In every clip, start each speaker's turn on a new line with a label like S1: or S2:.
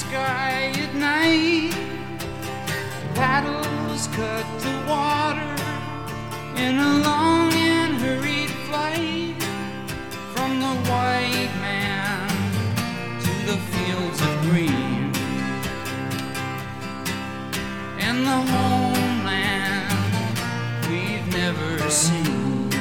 S1: sky at night. Paddles cut the water in a long and hurried flight from the white man to the fields of green and the homeland we've never seen.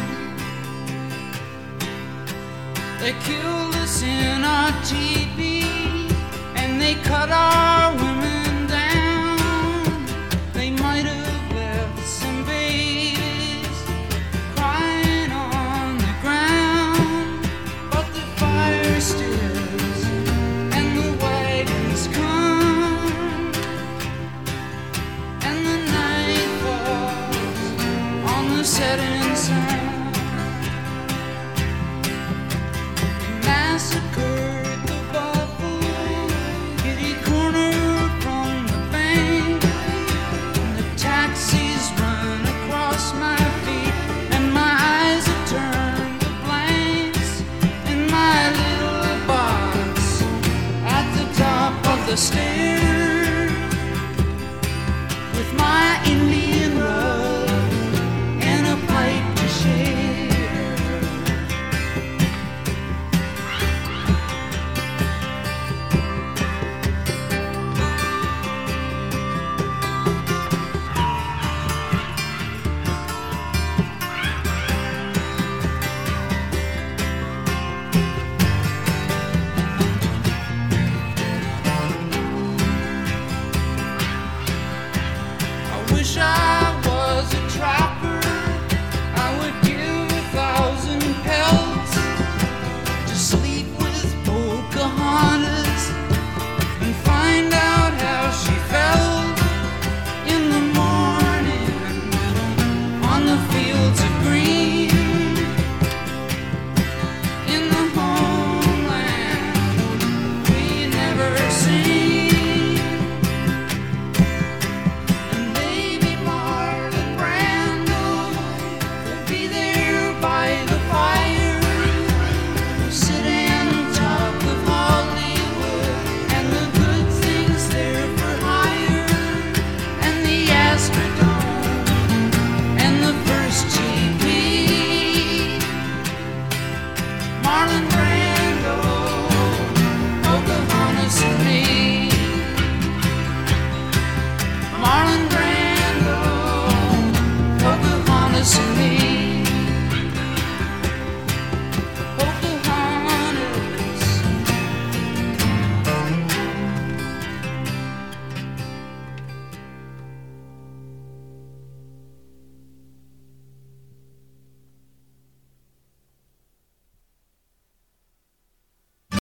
S1: They killed us in our teepee and they cut our women down. They might have left some babies crying on the ground, but the fire stills and the wagons come and the night falls on the setting